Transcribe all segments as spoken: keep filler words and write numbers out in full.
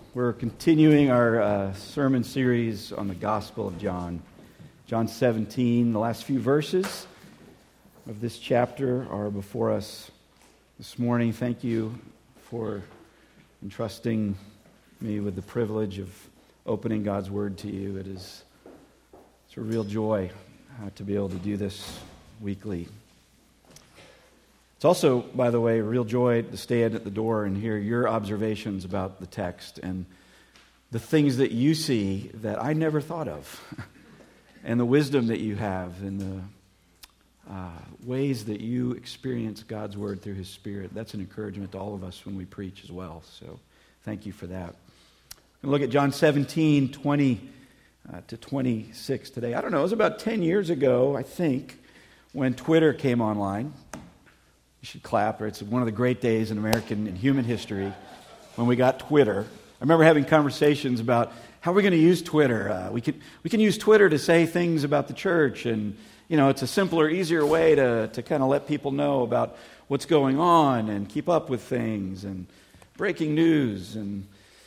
We're continuing our uh, sermon series on the Gospel of John. John seventeen, the last few verses of this chapter are before us this morning. Thank you for entrusting me with the privilege of opening God's Word to you. It is it's a real joy uh, to be able to do this weekly. It's also, by the way, a real joy to stand at the door and hear your observations about the text and the things that you see that I never thought of, and the wisdom that you have, and the uh, ways that you experience God's Word through His Spirit. That's an encouragement to all of us when we preach as well. So thank you for that. We'll look at John seventeen, twenty uh, to twenty-six today. I don't know, it was about ten years ago, I think, when Twitter came online. You should clap. Or it's one of the great days in American and human history when we got Twitter. I remember having conversations about how we're going to use Twitter. Uh, we can we can use Twitter to say things about the church, and you know, it's a simpler, easier way to to kind of let people know about what's going on and keep up with things and breaking news and.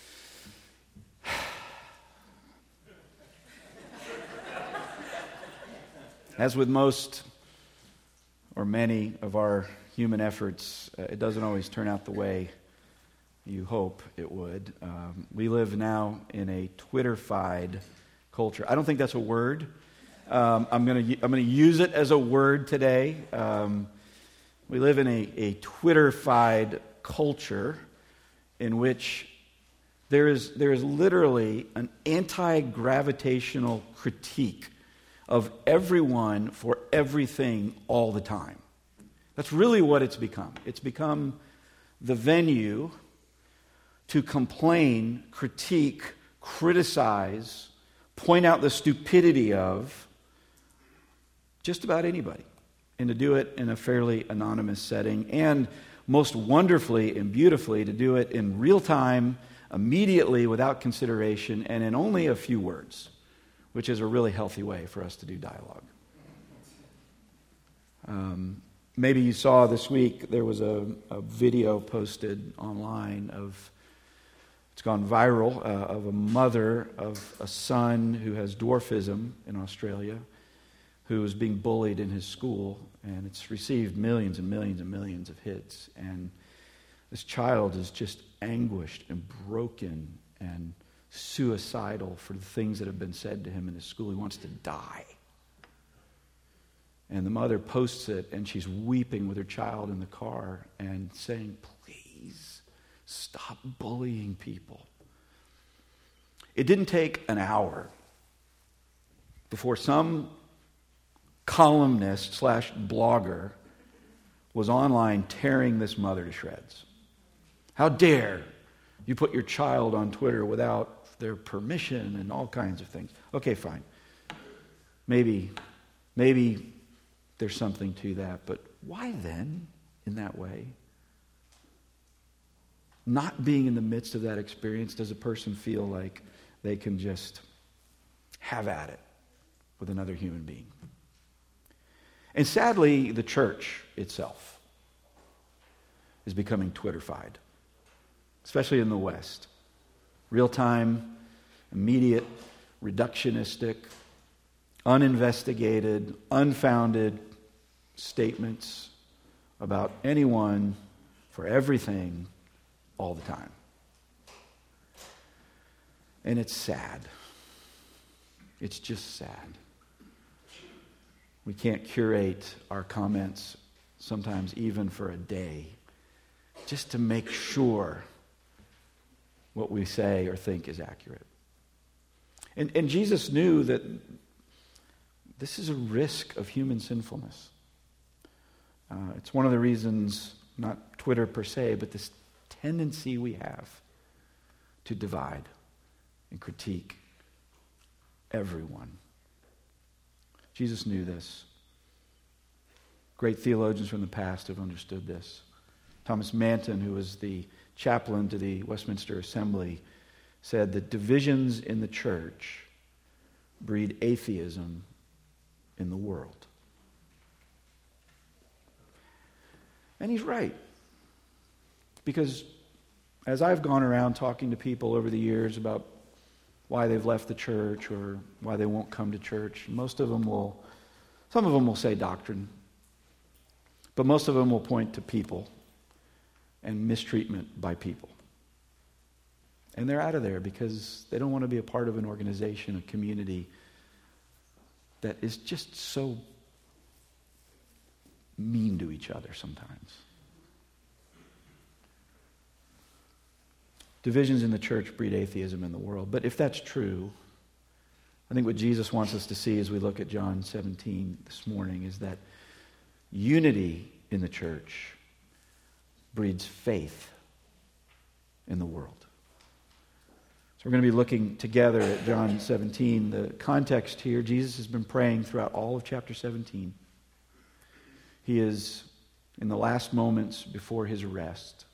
As with most or many of our human efforts, uh, it doesn't always turn out the way you hope it would. Um, we live now in a Twitterfied culture. I don't think that's a word. Um, I'm going to I'm going to use it as a word today. Um, we live in a, a Twitterfied culture in which there is there is literally an anti-gravitational critique of everyone for everything all the time. That's really what it's become. It's become the venue to complain, critique, criticize, point out the stupidity of just about anybody, and to do it in a fairly anonymous setting, and most wonderfully and beautifully to do it in real time, immediately, without consideration, and in only a few words, which is a really healthy way for us to do dialogue. Um, maybe you saw this week there was a, a video posted online of, it's gone viral, uh, of a mother of a son who has dwarfism in Australia, who is being bullied in his school, and it's received millions and millions and millions of hits. And this child is just anguished and broken and suicidal for the things that have been said to him in his school. He wants to die. And the mother posts it, and she's weeping with her child in the car and saying, please stop bullying people. It didn't take an hour before some columnist slash blogger was online tearing this mother to shreds. How dare you put your child on Twitter without their permission and all kinds of things. Okay, fine. Maybe, maybe there's something to that, but why then, in that way? Not being in the midst of that experience, does a person feel like they can just have at it with another human being? And sadly, the church itself is becoming Twitterfied, especially in the West. Real-time, immediate, reductionistic, uninvestigated, unfounded statements about anyone for everything all the time. And it's sad. It's just sad. We can't curate our comments, sometimes even for a day, just to make sure what we say or think is accurate. And, and Jesus knew that this is a risk of human sinfulness. Uh, it's one of the reasons, not Twitter per se, but this tendency we have to divide and critique everyone. Jesus knew this. Great theologians from the past have understood this. Thomas Manton, who was the chaplain to the Westminster Assembly, said that divisions in the church breed atheism in the world. And he's right. Because as I've gone around talking to people over the years about why they've left the church or why they won't come to church, most of them will, some of them will say doctrine, but most of them will point to people and mistreatment by people. And they're out of there because they don't want to be a part of an organization, a community that is just so mean to each other sometimes. Divisions in the church breed atheism in the world. But if that's true, I think what Jesus wants us to see as we look at John seventeen this morning is that unity in the church breeds faith in the world. So we're going to be looking together at John seventeen. The context here, Jesus has been praying throughout all of chapter seventeen. He is in the last moments before his arrest.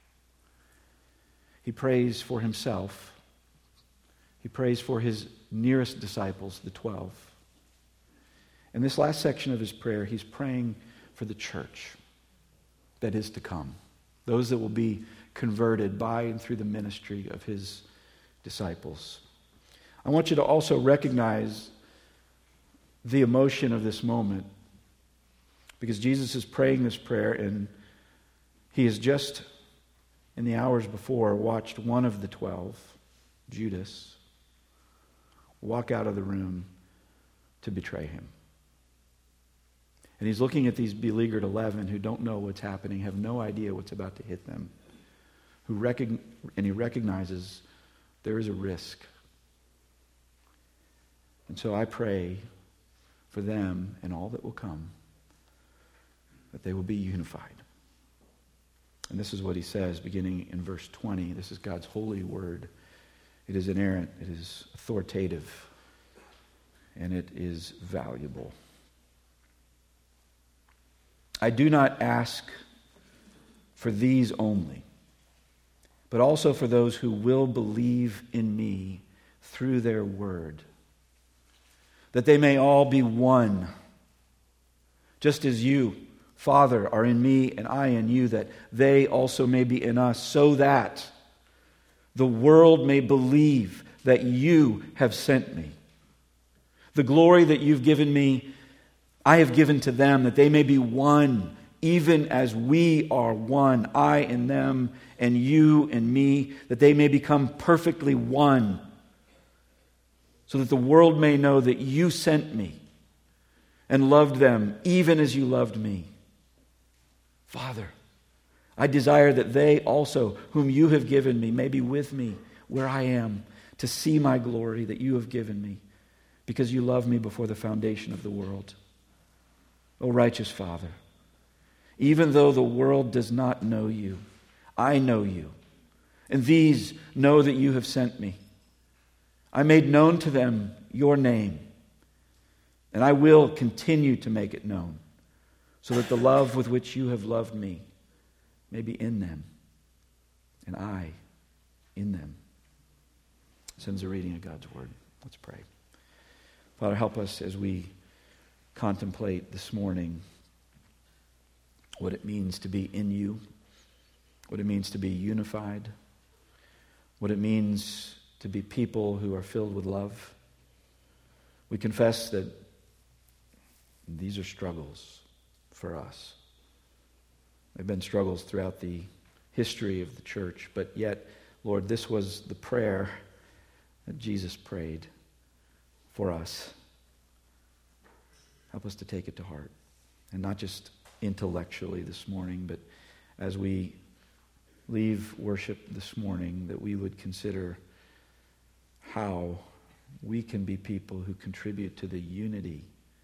He prays for himself. He prays for his nearest disciples, the twelve. In this last section of his prayer, he's praying for the church that is to come. Those that will be converted by and through the ministry of his disciples. I want you to also recognize the emotion of this moment, because Jesus is praying this prayer, and he has just, in the hours before, watched one of the twelve, Judas, walk out of the room to betray him. And he's looking at these beleaguered eleven who don't know what's happening, have no idea what's about to hit them, who recogn- and he recognizes there is a risk. And so I pray for them and all that will come, that they will be unified. And this is what he says, beginning in verse twenty. This is God's holy word. It is inerrant, it is authoritative, and it is valuable. I do not ask for these only, but also for those who will believe in me through their word, that they may all be one, just as you, Father, are in me and I in you, that they also may be in us, so that the world may believe that you have sent me. The glory that you've given me, I have given to them, that they may be one, even as we are one, I in them and you and me, that they may become perfectly one, so that the world may know that you sent me and loved them even as you loved me. Father, I desire that they also, whom you have given me, may be with me where I am, to see my glory that you have given me, because you loved me before the foundation of the world. O righteous Father, even though the world does not know you, I know you, and these know that you have sent me. I made known to them your name, and I will continue to make it known, so that the love with which you have loved me may be in them, and I in them. This ends the reading of God's word. Let's pray. Father, help us as we contemplate this morning what it means to be in you, what it means to be unified, what it means to be people who are filled with love. We confess that these are struggles for us. They've been struggles throughout the history of the church, but yet, Lord, this was the prayer that Jesus prayed for us. Help us to take it to heart, and not just intellectually this morning, but as we leave worship this morning, that we would consider how we can be people who contribute to the unity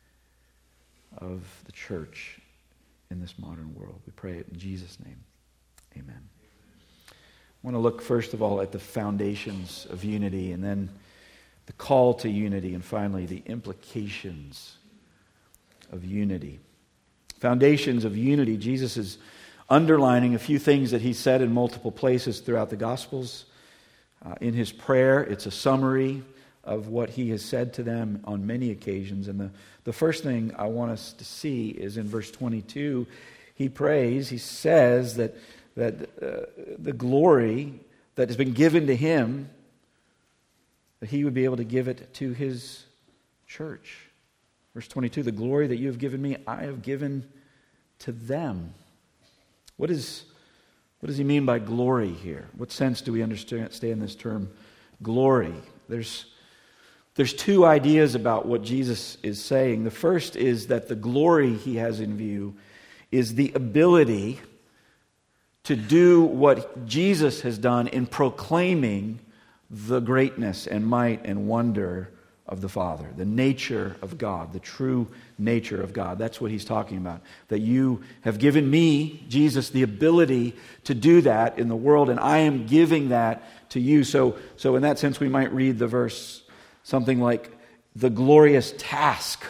of the church in this modern world. We pray it in Jesus' name. Amen. I want to look first of all at the foundations of unity, and then the call to unity, and finally the implications of unity. Foundations of unity. Jesus is underlining a few things that he said in multiple places throughout the Gospels. Uh, in his prayer, it's a summary of what he has said to them on many occasions. And the, the first thing I want us to see is in verse twenty-two, he prays, he says that that uh, the glory that has been given to him, that he would be able to give it to his church. Verse twenty-two, the glory that you have given me, I have given to them. What is, what does he mean by glory here? What sense do we understand this term glory? There's, there's two ideas about what Jesus is saying. The first is that the glory he has in view is the ability to do what Jesus has done in proclaiming the greatness and might and wonder of the Father, the nature of God, the true nature of God. That's what he's talking about. That you have given me, Jesus, the ability to do that in the world, and I am giving that to you. So, so in that sense, we might read the verse something like, the glorious task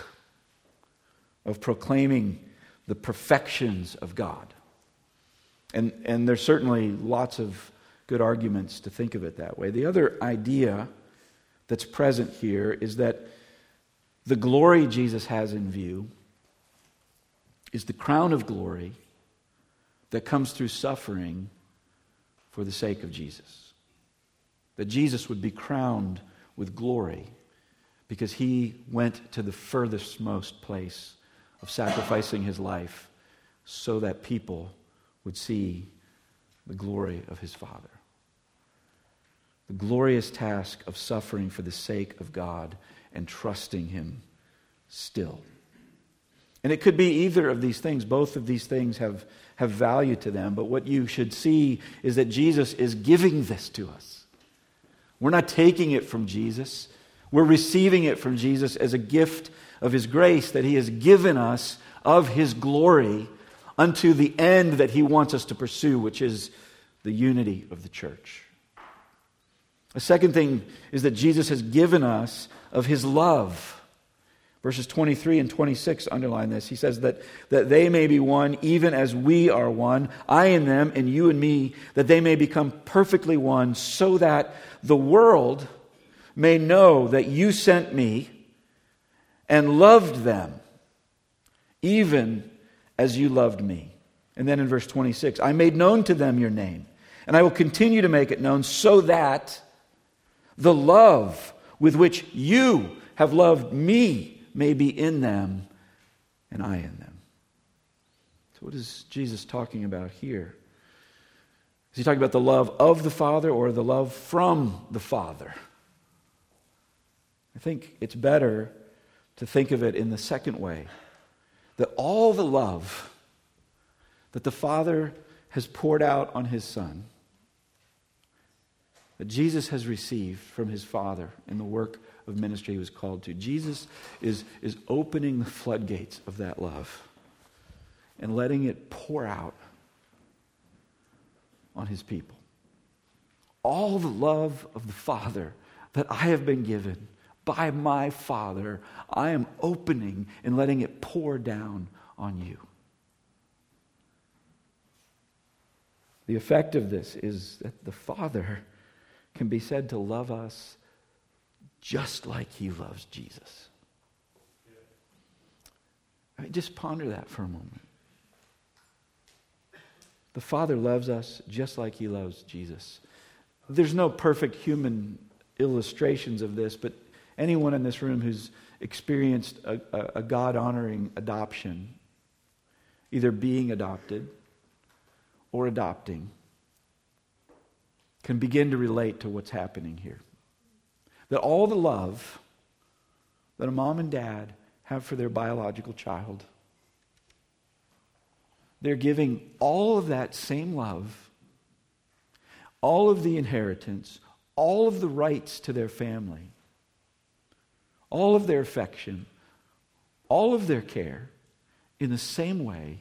of proclaiming the perfections of God. And, and there's certainly lots of good arguments to think of it that way. The other idea that's present here is that the glory Jesus has in view is the crown of glory that comes through suffering for the sake of Jesus. That Jesus would be crowned with glory because he went to the furthest most place of sacrificing his life so that people would see the glory of his Father. The glorious task of suffering for the sake of God and trusting him still. And it could be either of these things. Both of these things have, have value to them. But what you should see is that Jesus is giving this to us. We're not taking it from Jesus. We're receiving it from Jesus as a gift of his grace that he has given us of his glory unto the end that he wants us to pursue, which is the unity of the church. The second thing is that Jesus has given us of his love. Verses twenty-three and twenty-six underline this. He says that, that they may be one even as we are one, I in them and you and me, that they may become perfectly one, so that the world may know that you sent me and loved them, even as you loved me. And then in verse twenty-six, I made known to them your name, and I will continue to make it known, so that the love with which you have loved me may be in them and I in them. So what is Jesus talking about here? Is he talking about the love of the Father or the love from the Father? I think it's better to think of it in the second way. That all the love that the Father has poured out on his Son, that Jesus has received from his Father in the work of ministry he was called to. Jesus is, is opening the floodgates of that love and letting it pour out on his people. All the love of the Father that I have been given by my Father, I am opening and letting it pour down on you. The effect of this is that the Father can be said to love us just like he loves Jesus. I mean, just ponder that for a moment. The Father loves us just like he loves Jesus. There's no perfect human illustrations of this, but anyone in this room who's experienced a, a, a God-honoring adoption, either being adopted or adopting, can begin to relate to what's happening here. That all the love that a mom and dad have for their biological child, they're giving all of that same love, all of the inheritance, all of the rights to their family, all of their affection, all of their care in the same way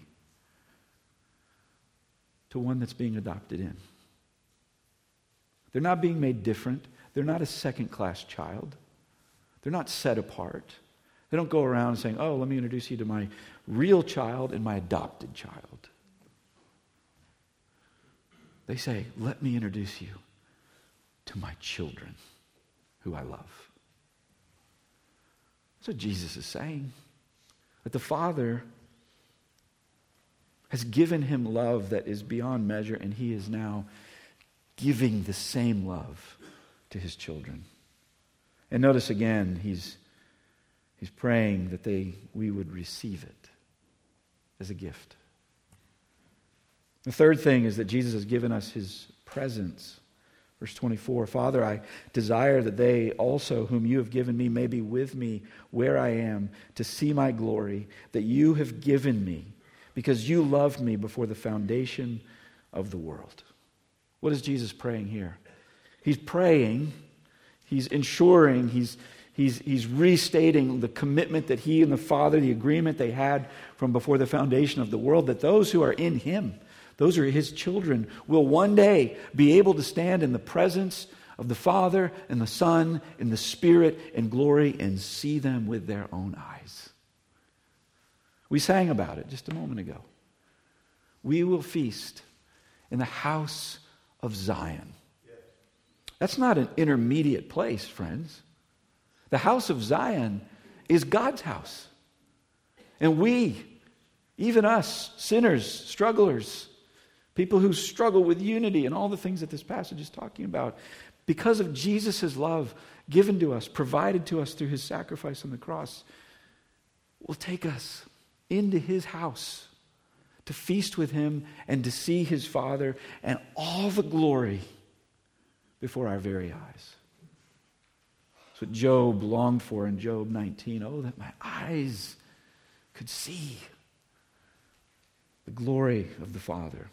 to one that's being adopted in. They're not being made different. They're not a second-class child. They're not set apart. They don't go around saying, oh, let me introduce you to my real child and my adopted child. They say, let me introduce you to my children who I love. That's what Jesus is saying. That the Father has given him love that is beyond measure, and he is now giving the same love to his children. And notice again, he's he's praying that they we would receive it as a gift. The third thing is that Jesus has given us his presence. Verse twenty-four, Father, I desire that they also whom you have given me may be with me where I am, to see my glory that you have given me, because you loved me before the foundation of the world. What is Jesus praying here? He's praying, he's ensuring, he's, he's, he's restating the commitment that he and the Father, the agreement they had from before the foundation of the world, that those who are in him, those are his children, will one day be able to stand in the presence of the Father and the Son and the Spirit in glory and see them with their own eyes. We sang about it just a moment ago. We will feast in the house of Zion. That's not an intermediate place, friends. The house of Zion is God's house. And we, even us, sinners, strugglers, people who struggle with unity and all the things that this passage is talking about, because of Jesus' love given to us, provided to us through his sacrifice on the cross, will take us into his house to feast with him and to see his Father and all the glory before our very eyes. That's what Job longed for in Job nineteen. Oh, that my eyes could see the glory of the Father.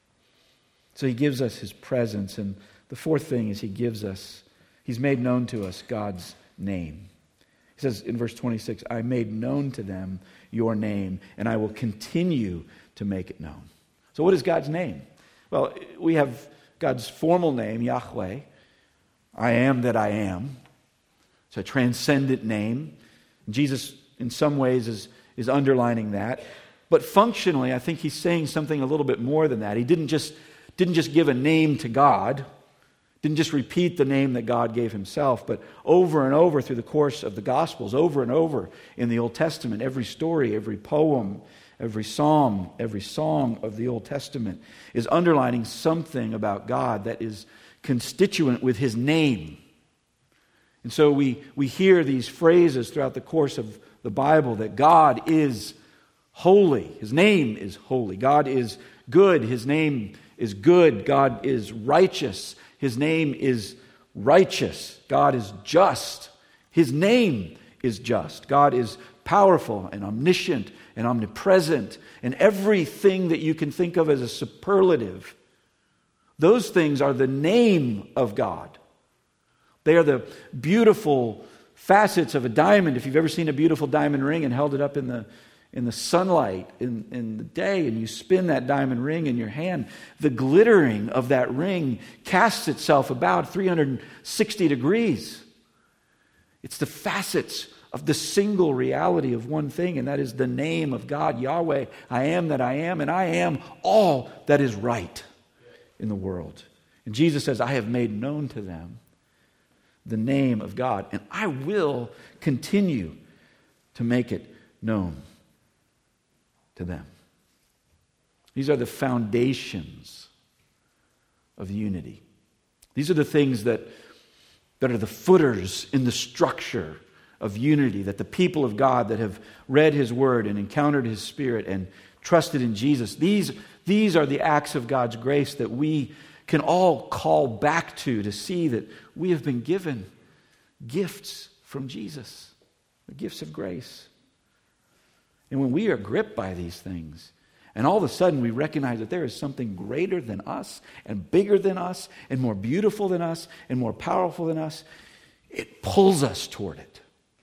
So he gives us his presence. And the fourth thing is he gives us, he's made known to us God's name. He says in verse twenty-six, I made known to them your name, and I will continue to make it known. So what is God's name? Well, we have God's formal name, Yahweh. I am that I am. It's a transcendent name. Jesus, in some ways, is, is underlining that. But functionally, I think he's saying something a little bit more than that. He didn't just, didn't just give a name to God. Didn't just repeat the name that God gave himself, but over and over through the course of the Gospels, over and over in the Old Testament, every story, every poem, every psalm, every song of the Old Testament is underlining something about God that is constituent with his name. And so we, we hear these phrases throughout the course of the Bible that God is holy. His name is holy. God is good. His name is good. God is righteous. His name is righteous. God is just. His name is just. God is powerful and omniscient and omnipresent and everything that you can think of as a superlative. Those things are the name of God. They are the beautiful facets of a diamond. If you've ever seen a beautiful diamond ring and held it up in the in the sunlight in, in the day, and you spin that diamond ring in your hand, the glittering of that ring casts itself about three hundred sixty degrees. It's the facets of the single reality of one thing, and that is the name of God, Yahweh. I am that I am, and I am all that is right in the world. And Jesus says, I have made known to them the name of God, and I will continue to make it known to them. These are the foundations of unity. These are the things that, that are the footers in the structure of unity, that the people of God that have read his word and encountered his Spirit and trusted in Jesus, these, these are the acts of God's grace that we can all call back to, to see that we have been given gifts from Jesus, the gifts of grace. And when we are gripped by these things, and all of a sudden we recognize that there is something greater than us, and bigger than us, and more beautiful than us, and more powerful than us, it pulls us toward it.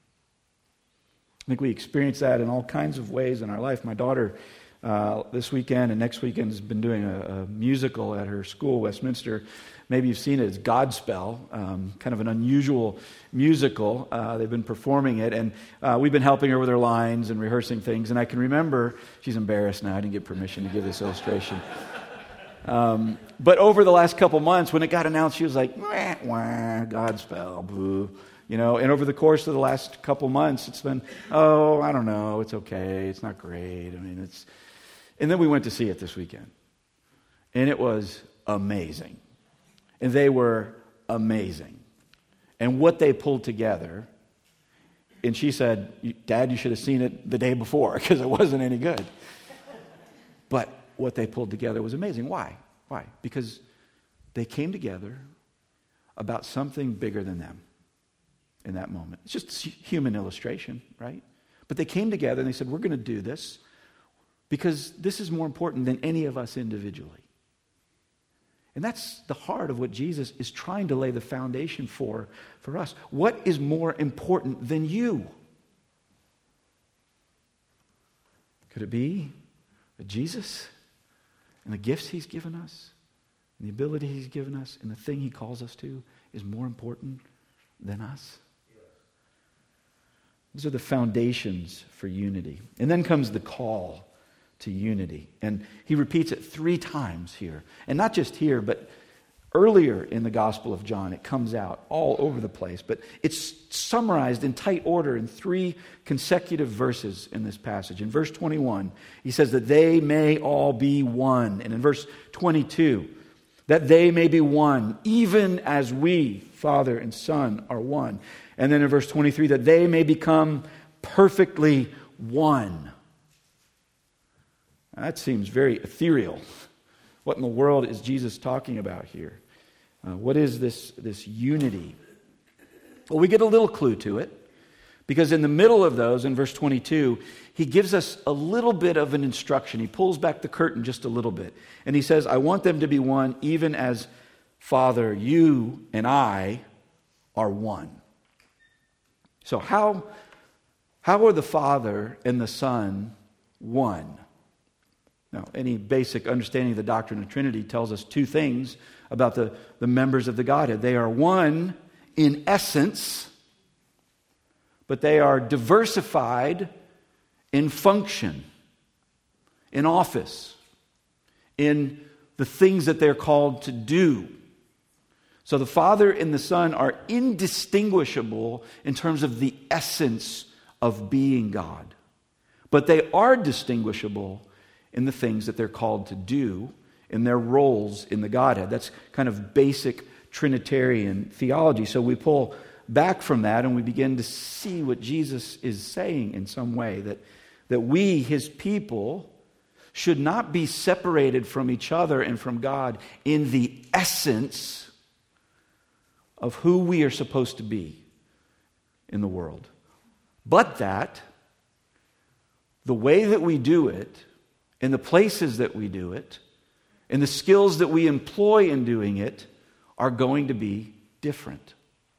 I think we experience that in all kinds of ways in our life. My daughter, uh, this weekend and next weekend, has been doing a, a musical at her school, Westminster. Maybe you've seen it. It's Godspell, um, kind of an unusual musical. Uh, they've been performing it, and uh, we've been helping her with her lines and rehearsing things. And I can remember, she's embarrassed now. I didn't get permission to give this illustration. Um, but over the last couple months, when it got announced, she was like, wah, wah, Godspell, boo. You know, and over the course of the last couple months, it's been, oh, I don't know, it's okay, it's not great. I mean, it's, And then we went to see it this weekend. And it was amazing. And they were amazing. And what they pulled together, and she said, Dad, you should have seen it the day before because it wasn't any good. But what they pulled together was amazing. Why? Why? Because they came together about something bigger than them in that moment. It's just human illustration, right? But they came together and they said, we're going to do this because this is more important than any of us individually. And that's the heart of what Jesus is trying to lay the foundation for for us. What is more important than you? Could it be that Jesus and the gifts he's given us and the ability he's given us and the thing he calls us to is more important than us? These are the foundations for unity. And then comes the call to unity. And he repeats it three times here. And not just here, but earlier in the Gospel of John, it comes out all over the place. But it's summarized in tight order in three consecutive verses in this passage. In verse twenty-one, he says that they may all be one. And in verse twenty-two, that they may be one, even as we, Father and Son, are one. And then in verse twenty-three, that they may become perfectly one. That seems very ethereal. What in the world is Jesus talking about here? Uh, what is this, this unity? Well, we get a little clue to it, because in the middle of those, in verse twenty-two, he gives us a little bit of an instruction. He pulls back the curtain just a little bit. And he says, I want them to be one, even as, Father, you and I are one. So how, how are the Father and the Son one? Now, any basic understanding of the doctrine of Trinity tells us two things about the, the members of the Godhead. They are one in essence, but they are diversified in function, in office, in the things that they're called to do. So the Father and the Son are indistinguishable in terms of the essence of being God. But they are distinguishable in the things that they're called to do, in their roles in the Godhead. That's kind of basic Trinitarian theology. So we pull back from that and we begin to see what Jesus is saying in some way, that, that we, his people, should not be separated from each other and from God in the essence of who we are supposed to be in the world. But that the way that we do it, in the places that we do it, and the skills that we employ in doing it are going to be different.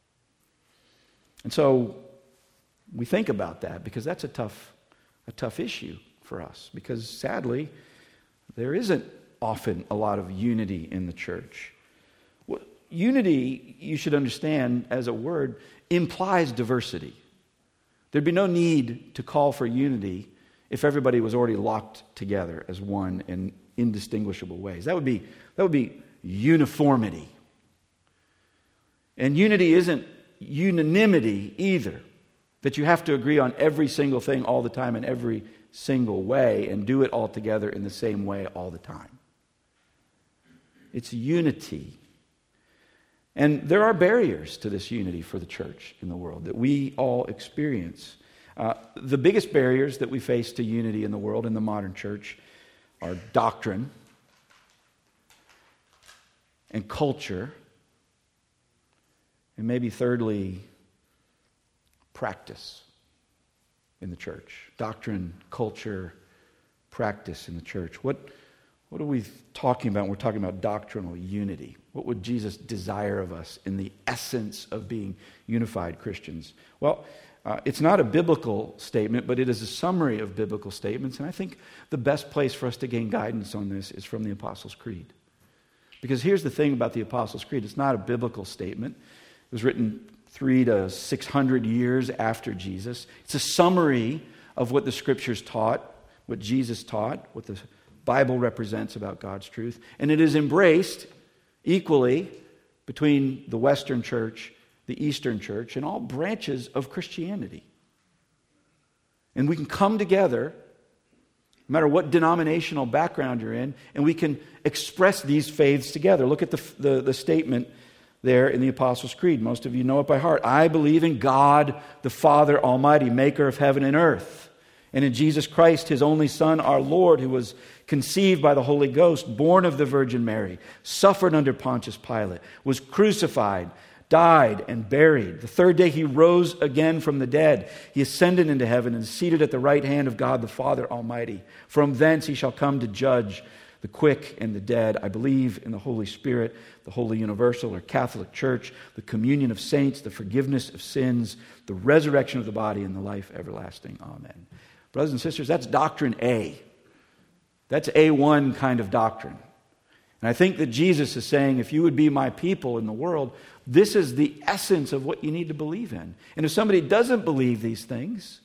And so we think about that because that's a tough, a tough issue for us. Because sadly, there isn't often a lot of unity in the church. Well, unity, you should understand as a word, implies diversity. There'd be no need to call for unity if everybody was already locked together as one in indistinguishable ways. That would be, that would be uniformity. And unity isn't unanimity either, that you have to agree on every single thing all the time in every single way and do it all together in the same way all the time. It's unity. And there are barriers to this unity for the church in the world that we all experience. Uh, the biggest barriers that we face to unity in the world, in the modern church, are doctrine and culture, and maybe thirdly, practice in the church. Doctrine, culture, practice in the church. What, what are we talking about when we're talking about doctrinal unity? What would Jesus desire of us in the essence of being unified Christians? Well, Uh, it's not a biblical statement, but it is a summary of biblical statements. And I think the best place for us to gain guidance on this is from the Apostles' Creed. Because here's the thing about the Apostles' Creed. It's not a biblical statement. It was written three to six hundred years after Jesus. It's a summary of what the Scriptures taught, what Jesus taught, what the Bible represents about God's truth. And it is embraced equally between the Western Church, the Eastern Church, and all branches of Christianity. And we can come together no matter what denominational background you're in, and we can express these faiths together. Look at the, the, the statement there in the Apostles' Creed. Most of you know it by heart. I believe in God, the Father Almighty, maker of heaven and earth, and in Jesus Christ, his only Son, our Lord, who was conceived by the Holy Ghost, born of the Virgin Mary, suffered under Pontius Pilate, was crucified, died, and buried. The third day he rose again from the dead. He ascended into heaven and is seated at the right hand of God the Father Almighty. From thence he shall come to judge the quick and the dead. I believe in the Holy Spirit, the Holy Universal or Catholic Church, the communion of saints, the forgiveness of sins, the resurrection of the body, and the life everlasting. Amen. Brothers and sisters, that's doctrine A. That's A one kind of doctrine. And I think that Jesus is saying, if you would be my people in the world, this is the essence of what you need to believe in. And if somebody doesn't believe these things,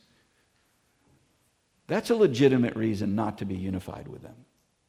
that's a legitimate reason not to be unified with them.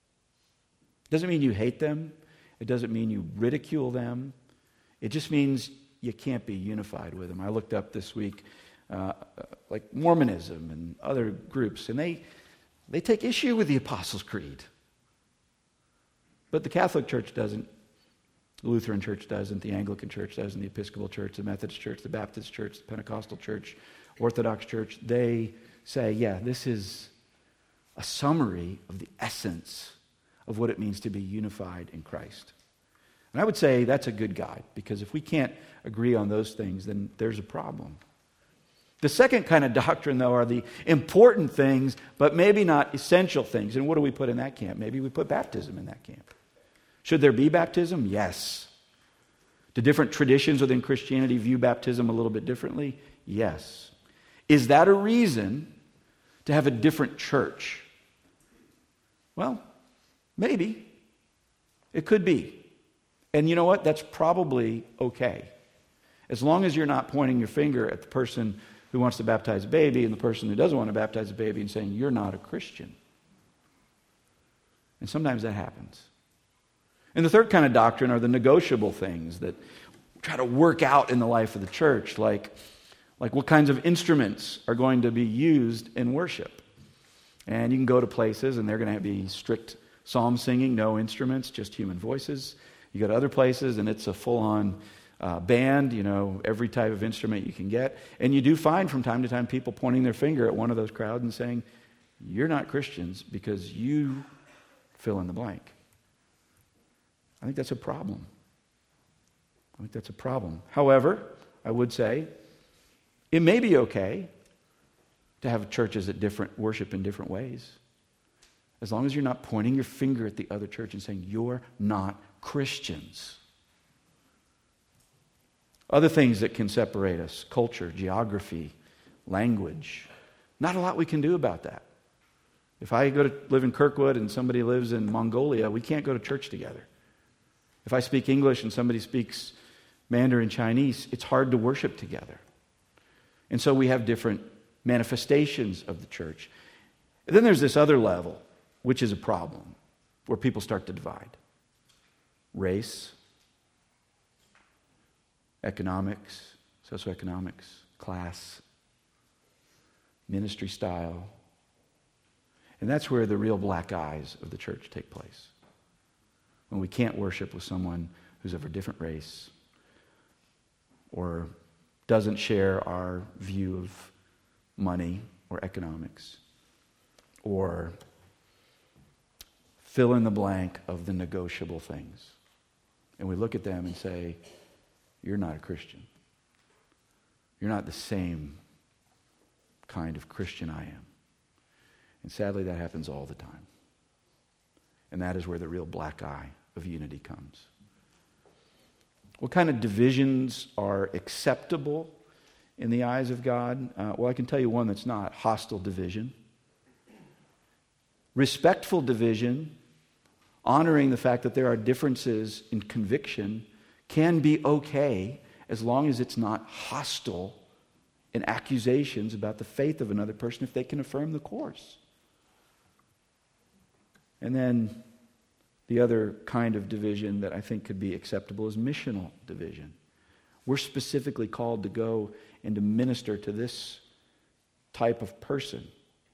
It doesn't mean you hate them. It doesn't mean you ridicule them. It just means you can't be unified with them. I looked up this week, uh, like Mormonism and other groups, and they, they take issue with the Apostles' Creed. But the Catholic Church doesn't. The Lutheran Church doesn't. The Anglican Church doesn't. The Episcopal Church, the Methodist Church, the Baptist Church, the Pentecostal Church, Orthodox Church, they say, yeah, this is a summary of the essence of what it means to be unified in Christ. And I would say that's a good guide, because if we can't agree on those things, then there's a problem. The second kind of doctrine, though, are the important things, but maybe not essential things. And what do we put in that camp? Maybe we put baptism in that camp. Should there be baptism? Yes. Do different traditions within Christianity view baptism a little bit differently? Yes. Is that a reason to have a different church? Well, maybe. It could be. And you know what? That's probably okay. As long as you're not pointing your finger at the person who wants to baptize a baby and the person who doesn't want to baptize a baby and saying, you're not a Christian. And sometimes that happens. And the third kind of doctrine are the negotiable things that try to work out in the life of the church, like, like what kinds of instruments are going to be used in worship. And you can go to places and they're going to be strict psalm singing, no instruments, just human voices. You go to other places and it's a full-on uh, band, you know, every type of instrument you can get. And you do find from time to time people pointing their finger at one of those crowds and saying, you're not Christians because you fill in the blank. I think that's a problem. I think that's a problem. However, I would say it may be okay to have churches that different worship in different ways, as long as you're not pointing your finger at the other church and saying, you're not Christians. Other things that can separate us: culture, geography, language. Not a lot we can do about that. If I go to live in Kirkwood and somebody lives in Mongolia, we can't go to church together. If I speak English and somebody speaks Mandarin Chinese, it's hard to worship together. And so we have different manifestations of the church. And then there's this other level, which is a problem, where people start to divide. Race, economics, socioeconomics, class, ministry style. And that's where the real black eyes of the church take place. When we can't worship with someone who's of a different race or doesn't share our view of money or economics, or fill in the blank of the negotiable things. And we look at them and say, you're not a Christian. You're not the same kind of Christian I am. And sadly, that happens all the time. And that is where the real black eye of unity comes. What kind of divisions are acceptable in the eyes of God? Uh, well, I can tell you one that's not. Hostile division. Respectful division, honoring the fact that there are differences in conviction, can be okay as long as it's not hostile in accusations about the faith of another person if they can affirm the course. And then the other kind of division that I think could be acceptable is missional division. We're specifically called to go and to minister to this type of person.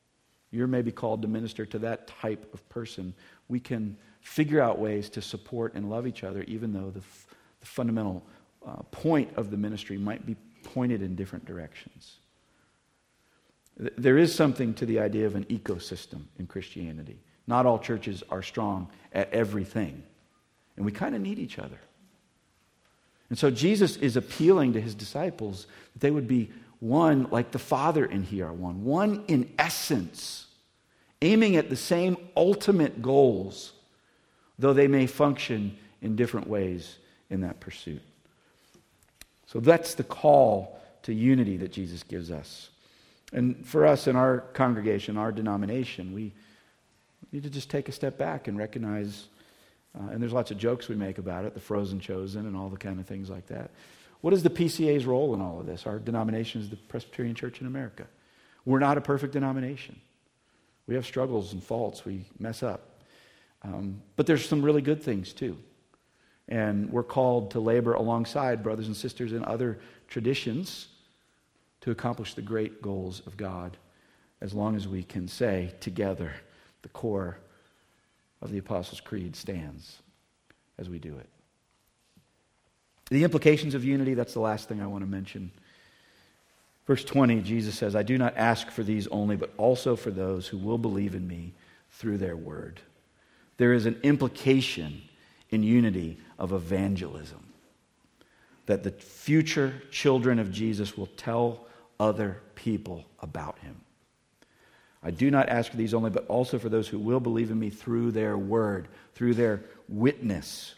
You're maybe called to minister to that type of person. We can figure out ways to support and love each other, even though the, f- the fundamental uh, point of the ministry might be pointed in different directions. Th- there is something to the idea of an ecosystem in Christianity. Not all churches are strong at everything, and we kind of need each other. And so Jesus is appealing to his disciples that they would be one like the Father and he are one. One in essence, aiming at the same ultimate goals, though they may function in different ways in that pursuit. So that's the call to unity that Jesus gives us. And for us in our congregation, our denomination, we need to just take a step back and recognize, uh, and there's lots of jokes we make about it, the frozen chosen and all the kind of things like that. What is the P C A's role in all of this? Our denomination is the Presbyterian Church in America. We're not a perfect denomination. We have struggles and faults. We mess up. Um, but there's some really good things too. And we're called to labor alongside brothers and sisters in other traditions to accomplish the great goals of God, as long as we can say together, the core of the Apostles' Creed stands as we do it. The implications of unity, that's the last thing I want to mention. Verse twenty, Jesus says, I do not ask for these only, but also for those who will believe in me through their word. There is an implication in unity of evangelism, that the future children of Jesus will tell other people about him. I do not ask for these only, but also for those who will believe in me through their word, through their witness.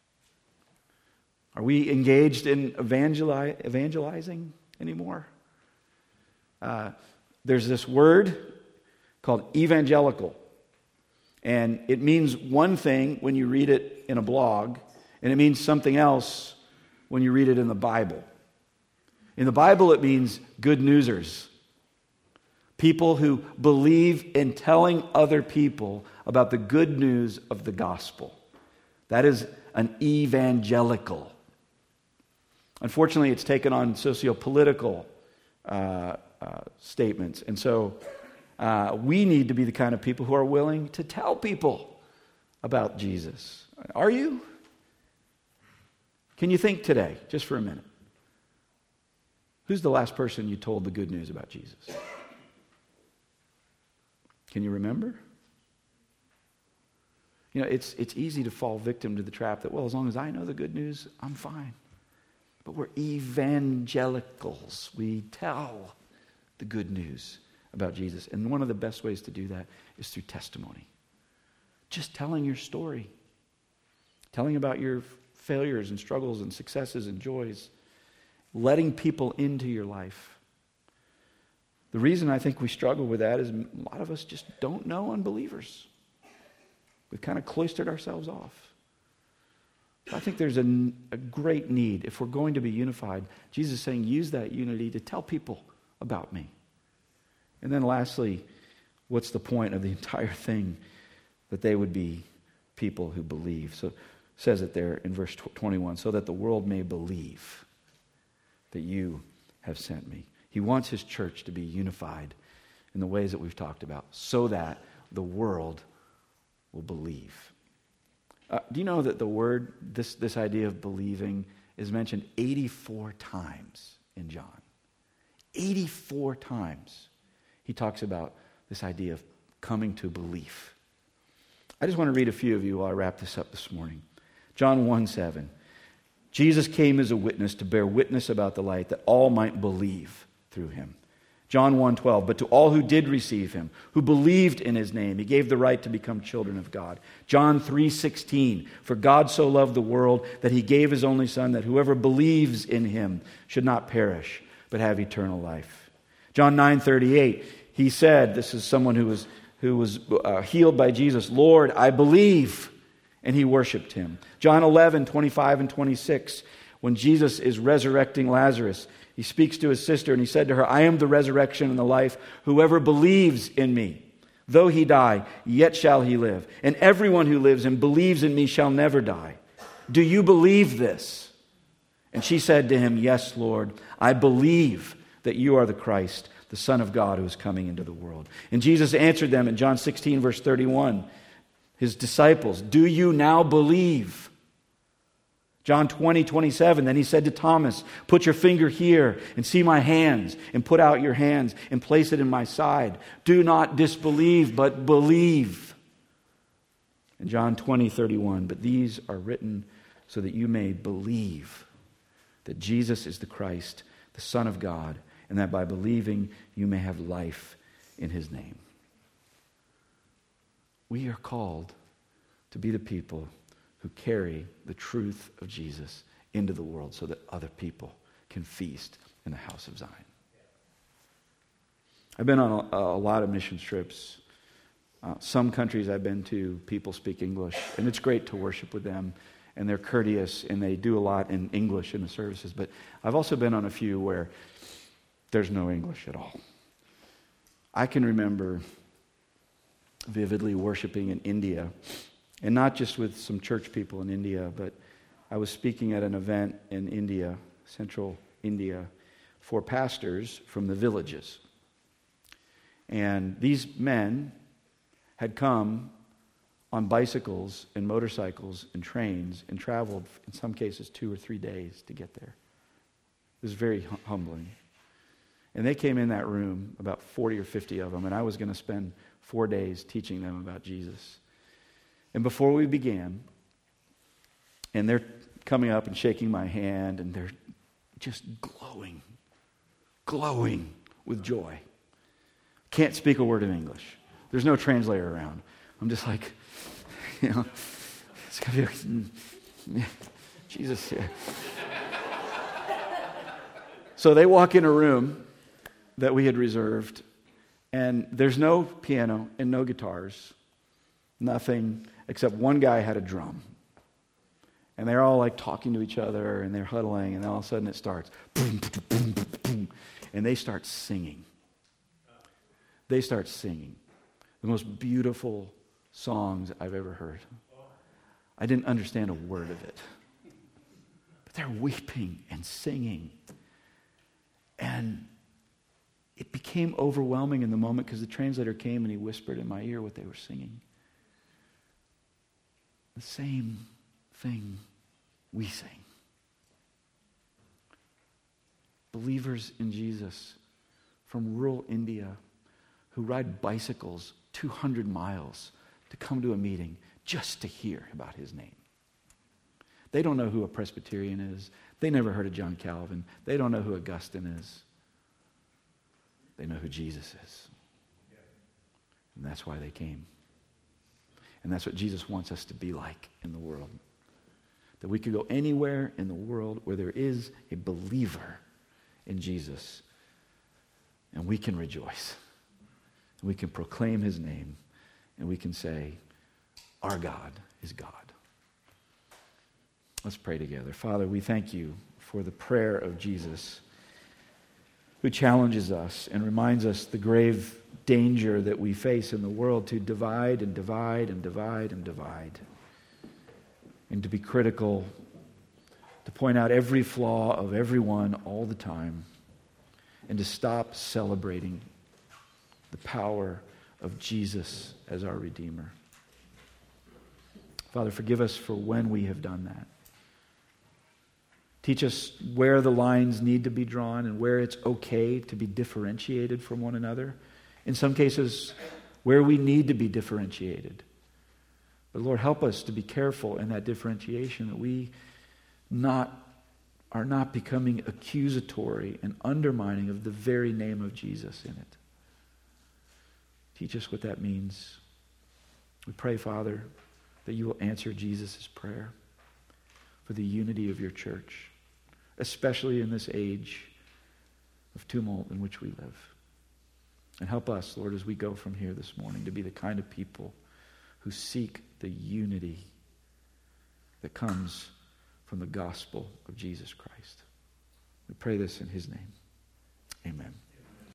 Are we engaged in evangeli- evangelizing anymore? Uh, there's this word called evangelical. And it means one thing when you read it in a blog, and it means something else when you read it in the Bible. In the Bible, it means good newsers. People who believe in telling other people about the good news of the gospel. That is an evangelical. Unfortunately, it's taken on socio-political uh, uh, statements. And so uh, we need to be the kind of people who are willing to tell people about Jesus. Are you? Can you think today, just for a minute? Who's the last person you told the good news about Jesus? Can you remember? You know, it's it's easy to fall victim to the trap that, well, as long as I know the good news, I'm fine. But we're evangelicals. We tell the good news about Jesus. And one of the best ways to do that is through testimony. Just telling your story. Telling about your failures and struggles and successes and joys. Letting people into your life. The reason I think we struggle with that is a lot of us just don't know unbelievers. We've kind of cloistered ourselves off. I think there's a, a great need, if we're going to be unified, Jesus is saying, use that unity to tell people about me. And then lastly, what's the point of the entire thing? That they would be people who believe. So it says it there in verse twenty-one, so that the world may believe that you have sent me. He wants his church to be unified in the ways that we've talked about, so that the world will believe. Uh, do you know that the word, this, this idea of believing, is mentioned eighty-four times in John? eighty-four times he talks about this idea of coming to belief. I just want to read a few of you while I wrap this up this morning. John one seven. Jesus came as a witness to bear witness about the light, that all might believe through him. John one twelve, but to all who did receive him, who believed in his name, he gave the right to become children of God. John three sixteen, for God so loved the world that he gave his only Son, that whoever believes in him should not perish, but have eternal life. John nine thirty-eight, he said, this is someone who was, who was uh, healed by Jesus, Lord, I believe, and he worshiped him. John eleven twenty-five and twenty-six, when Jesus is resurrecting Lazarus, he speaks to his sister and he said to her, I am the resurrection and the life. Whoever believes in me, though he die, yet shall he live. And everyone who lives and believes in me shall never die. Do you believe this? And she said to him, yes, Lord, I believe that you are the Christ, the Son of God who is coming into the world. And Jesus answered them in John sixteen, verse thirty-one, his disciples, do you now believe? John twenty, twenty-seven, then he said to Thomas, put your finger here and see my hands, and put out your hands and place it in my side. Do not disbelieve, but believe. In John twenty, thirty-one, but these are written so that you may believe that Jesus is the Christ, the Son of God, and that by believing you may have life in his name. We are called to be the people who carry the truth of Jesus into the world so that other people can feast in the house of Zion. I've been on a, a lot of mission trips. Uh, some countries I've been to, people speak English, and it's great to worship with them, and they're courteous, and they do a lot in English in the services. But I've also been on a few where there's no English at all. I can remember vividly worshiping in India, and not just with some church people in India, but I was speaking at an event in India, central India, for pastors from the villages. And these men had come on bicycles and motorcycles and trains and traveled, in some cases, two or three days to get there. It was very hum- humbling. And they came in that room, about forty or fifty of them, and I was going to spend four days teaching them about Jesus. And before we began, and they're coming up and shaking my hand, and they're just glowing, glowing with joy. Can't speak a word of English. There's no translator around. I'm just like, you know, it's going to be, Jesus. Yeah. So they walk in a room that we had reserved, and there's no piano and no guitars, nothing, except one guy had a drum. And they're all like talking to each other, and they're huddling, and then all of a sudden it starts, boom, boom, boom, boom, and they start singing. They start singing the most beautiful songs I've ever heard. I didn't understand a word of it. But they're weeping and singing. And it became overwhelming in the moment because the translator came and he whispered in my ear what they were singing. The same thing we sing. Believers in Jesus from rural India who ride bicycles two hundred miles to come to a meeting just to hear about his name. They don't know who a Presbyterian is. They never heard of John Calvin. They don't know who Augustine is. They know who Jesus is. And that's why they came. And that's what Jesus wants us to be like in the world. That we could go anywhere in the world where there is a believer in Jesus, and we can rejoice. And we can proclaim his name, and we can say, our God is God. Let's pray together. Father, we thank you for the prayer of Jesus, who challenges us and reminds us the grave danger that we face in the world to divide and divide and divide and divide, and to be critical, to point out every flaw of everyone all the time, and to stop celebrating the power of Jesus as our Redeemer. Father, forgive us for when we have done that. Teach us where the lines need to be drawn and where it's okay to be differentiated from one another. In some cases, where we need to be differentiated. But Lord, help us to be careful in that differentiation, that we not are not becoming accusatory and undermining of the very name of Jesus in it. Teach us what that means. We pray, Father, that you will answer Jesus' prayer for the unity of your church, especially in this age of tumult in which we live. And help us, Lord, as we go from here this morning, to be the kind of people who seek the unity that comes from the gospel of Jesus Christ. We pray this in his name. Amen.